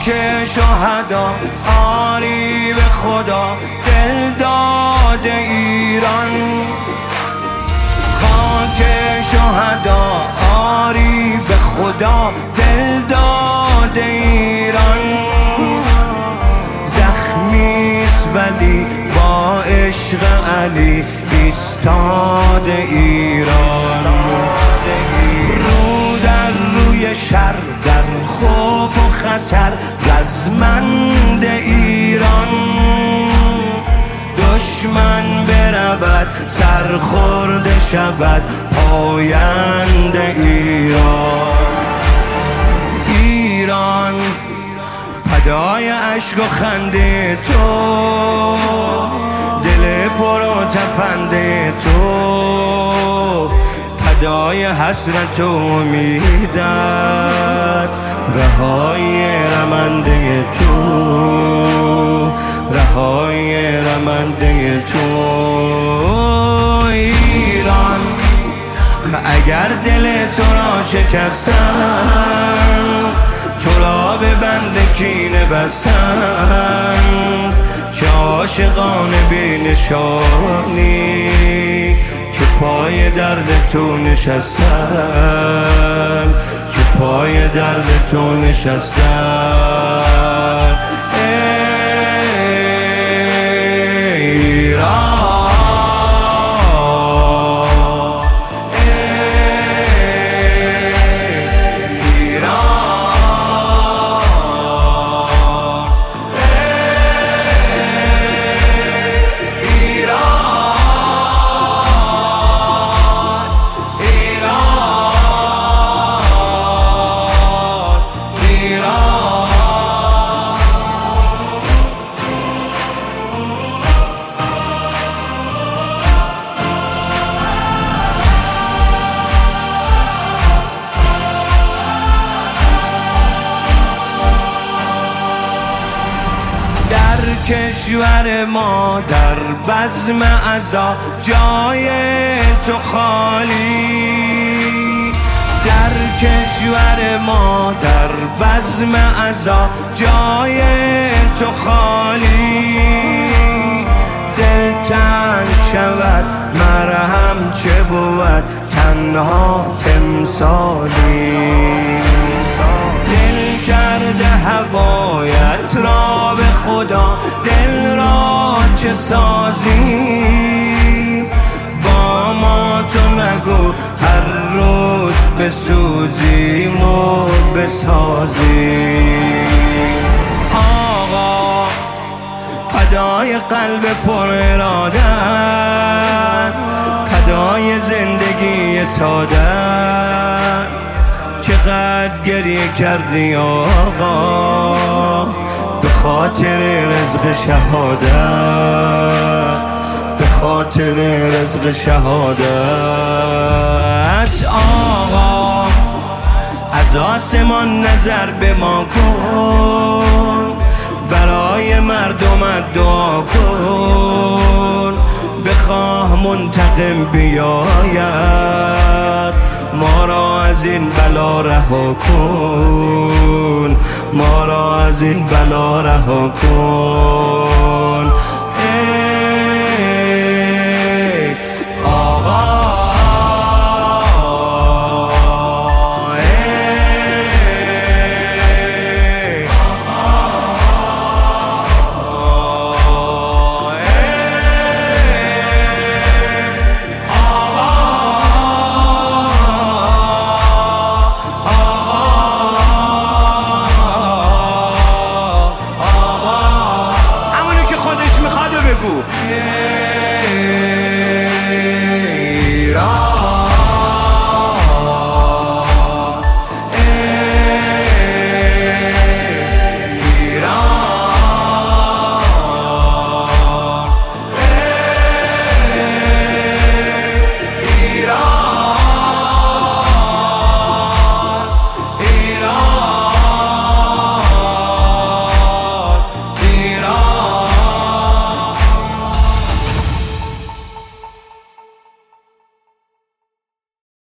شهدا آری به خدا دل داد ایران، خاک شهدا آری به خدا دل داد ایران. زخمیست ولی با عشق علی ایستاد ایران. رو در روی شر در خوف و خطر رزمند ایران، دشمن برود سرخورده شود پایند ایران. ایران فدای اشک و خنده تو، دل پر و تپنده تو، فدای حسرت و امیدت، رهای رمنده تو، رهای رمنده تو. ایران اگر دل تو را شکستن، تو را به بند کینه بستن، چه عاشقان بی نشانی که پای درد تو نشستن، که پای درد تو نشستن. ایران کشور ما در بزم عزا جای تو خالی، در کشور ما در بزم عزا جای تو خالی. دل تنگ شود مرهم چه بود تنها تمثالی، دل کرده هوایت را به خدا دل را چه سازی. با ما تو نگو هر روز بسوزیم و بسازیم. آقا فدای قلب پر ارادت، فدای زندگی ساده، چقدر گریه کردی آقا به خاطر رزق شهادت، به خاطر رزق شهادت. آقا از آسمان نظر به ما کن، برای مردمت دعا کن، بخواه منتقم بیاید، ما را از این بلا رها کن، ما را از این بلا رها کن.